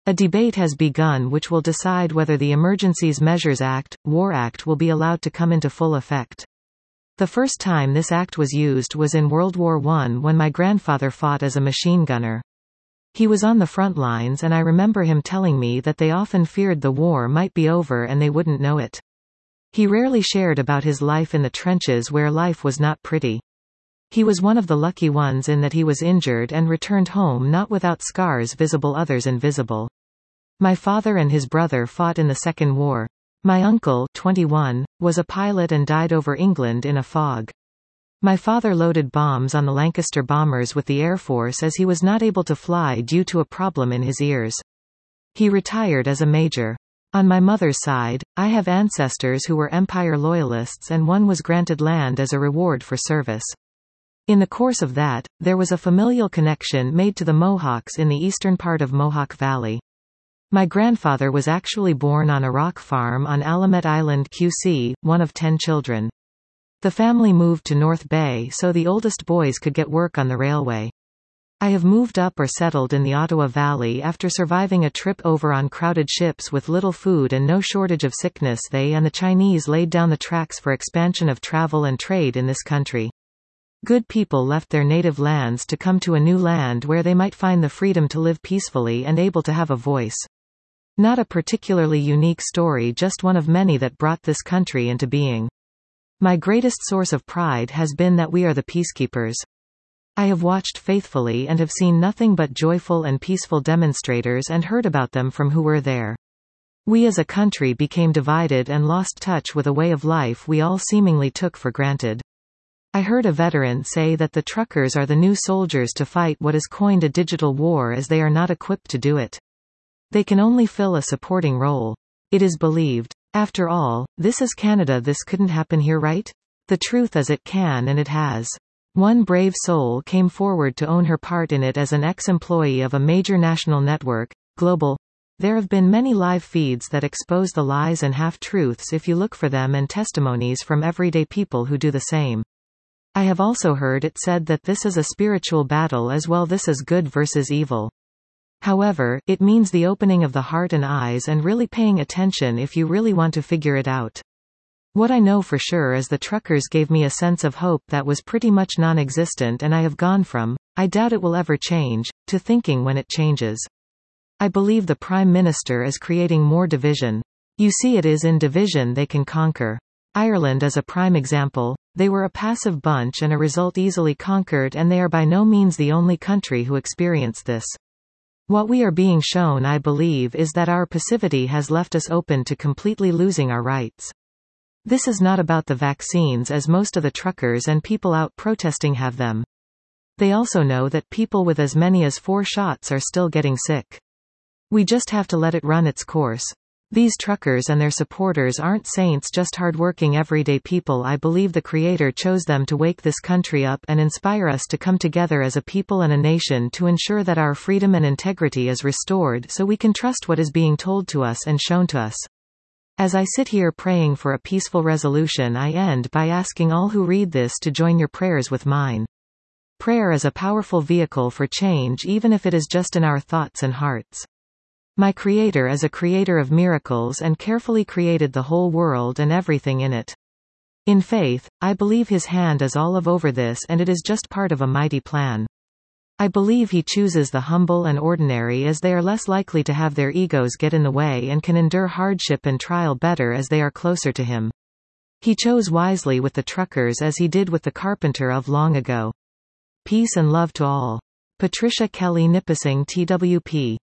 A debate has begun which will decide whether the Emergencies Measures Act, War Act will be allowed to come into full effect. The first time this act was used was in World War I when my grandfather fought as a machine gunner. He was on the front lines and I remember him telling me that they often feared the war might be over and they wouldn't know it. He rarely shared about his life in the trenches where life was not pretty. He was one of the lucky ones in that he was injured and returned home not without scars visible others invisible. My father and his brother fought in the Second War. My uncle, 21, was a pilot and died over England in a fog. My father loaded bombs on the Lancaster bombers with the Air Force as he was not able to fly due to a problem in his ears. He retired as a major. On my mother's side, I have ancestors who were Empire loyalists and one was granted land as a reward for service. In the course of that, there was a familial connection made to the Mohawks in the eastern part of Mohawk Valley. My grandfather was actually born on a rock farm on Alamet Island, QC, one of 10 children. The family moved to North Bay so the oldest boys could get work on the railway. I have moved up or settled in the Ottawa Valley after surviving a trip over on crowded ships with little food and no shortage of sickness. They and the Chinese laid down the tracks for expansion of travel and trade in this country. Good people left their native lands to come to a new land where they might find the freedom to live peacefully and able to have a voice. Not a particularly unique story, just one of many that brought this country into being. My greatest source of pride has been that we are the peacekeepers. I have watched faithfully and have seen nothing but joyful and peaceful demonstrators and heard about them from who were there. We as a country became divided and lost touch with a way of life we all seemingly took for granted. I heard a veteran say that the truckers are the new soldiers to fight what is coined a digital war as they are not equipped to do it. They can only fill a supporting role. It is believed. After all, this is Canada, this couldn't happen here, right? The truth is it can and it has. One brave soul came forward to own her part in it as an ex-employee of a major national network, Global. There have been many live feeds that expose the lies and half-truths if you look for them and testimonies from everyday people who do the same. I have also heard it said that this is a spiritual battle as well, this is good versus evil. However, it means the opening of the heart and eyes and really paying attention if you really want to figure it out. What I know for sure is the truckers gave me a sense of hope that was pretty much non-existent, and I have gone from, I doubt it will ever change, to thinking when it changes. I believe the Prime Minister is creating more division. You see, it is in division they can conquer. Ireland is a prime example. They were a passive bunch and a result easily conquered, and they are by no means the only country who experienced this. What we are being shown, I believe, is that our passivity has left us open to completely losing our rights. This is not about the vaccines, as most of the truckers and people out protesting have them. They also know that people with as many as 4 shots are still getting sick. We just have to let it run its course. These truckers and their supporters aren't saints, just hardworking everyday people. I believe the Creator chose them to wake this country up and inspire us to come together as a people and a nation to ensure that our freedom and integrity is restored so we can trust what is being told to us and shown to us. As I sit here praying for a peaceful resolution, I end by asking all who read this to join your prayers with mine. Prayer is a powerful vehicle for change, even if it is just in our thoughts and hearts. My Creator is a creator of miracles and carefully created the whole world and everything in it. In faith, I believe His hand is all over this, and it is just part of a mighty plan. I believe He chooses the humble and ordinary as they are less likely to have their egos get in the way and can endure hardship and trial better as they are closer to Him. He chose wisely with the truckers as He did with the carpenter of long ago. Peace and love to all. Patricia Kelly Nipissing, TWP.